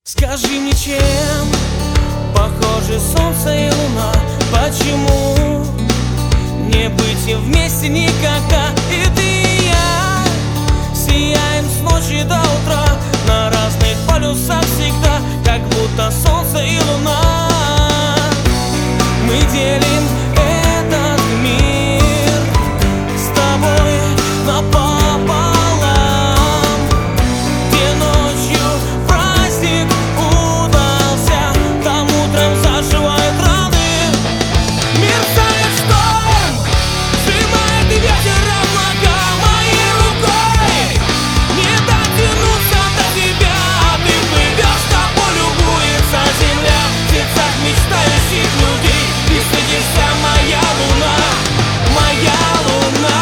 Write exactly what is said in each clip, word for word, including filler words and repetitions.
Скажи мне, чем похожи солнце и луна? Почему не быть вместе никогда? И ты и я сияем с ночи до утра, на разных полюсах всегда, как будто солнце и луна. Мы делим этот мир с тобой напополам, где ночью праздник удался, там утром заживают раны. Мерцает шторм, сжимает ветер облака моей рукой. Не дотянуться до тебя, ты плывешь, тобой любуется земля. В сердцах мечтающих людей ты светишься, моя луна, моя луна.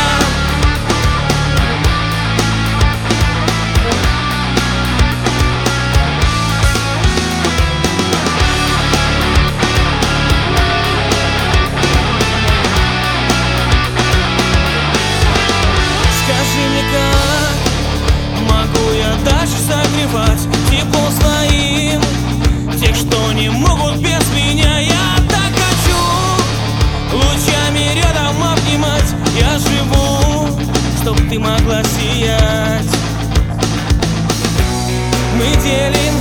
Скажи мне, как могу я дальше согревать теплом своим тех, что не могут без меня? Я так хочу лучами рядом обнимать. Я живу, чтоб ты могла сиять. Мы делим